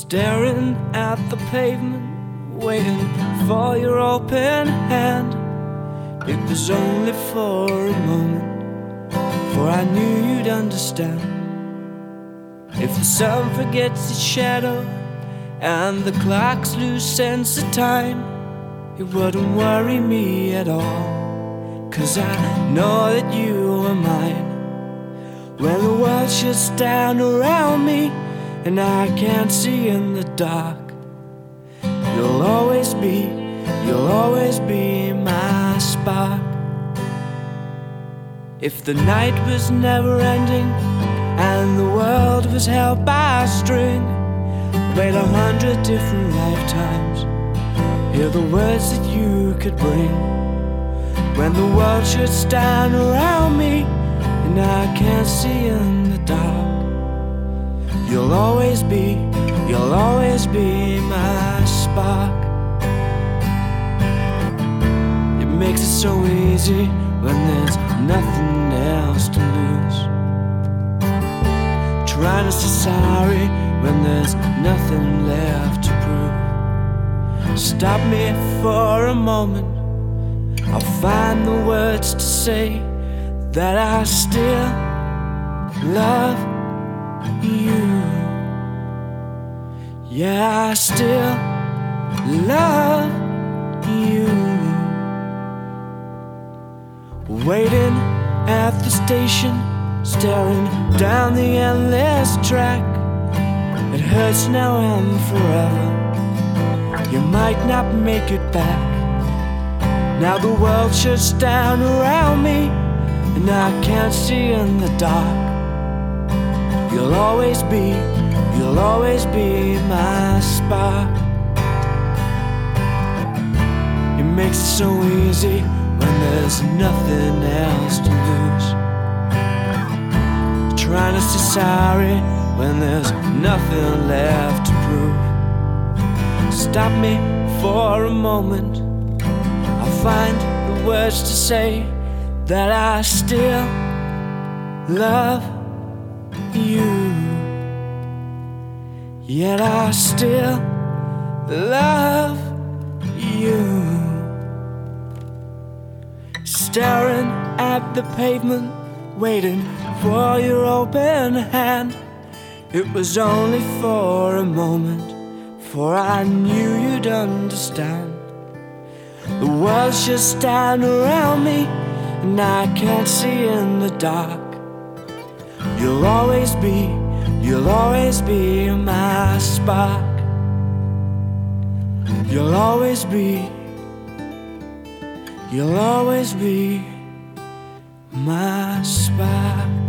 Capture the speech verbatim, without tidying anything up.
staring at the pavement, waiting for your open hand. It was only for a moment, for I knew you'd understand. If the sun forgets its shadow and the clocks lose sense of time, it wouldn't worry me at all, 'cause I know that you are mine. When the world shuts down around me and I can't see in the dark, you'll always be, you'll always be my spark. If the night was never ending and the world was held by a string, wait a hundred different lifetimes, hear the words that you could bring. When the world shuts down around me and I can't see in the dark, you'll always be, you'll always be my spark. It makes it so easy when there's nothing else to lose, trying to say sorry when there's nothing left to prove. Stop me for a moment, I'll find the words to say that I still love you. Yeah, I still love you. Waiting at the station, staring down the endless track. It hurts now and forever, you might not make it back. Now the world shuts down around me and I can't see in the dark. You'll always be, you'll always be my spark. It makes it so easy when there's nothing else to lose, trying to say sorry when there's nothing left to prove. Stop me for a moment, I'll find the words to say that I still love you. Yet I still love you. Staring at the pavement, waiting for your open hand. It was only for a moment, for I knew you'd understand. The world shuts down around me and I can't see in the dark. You'll always be, you'll always be my spark. You'll always be, you'll always be my spark.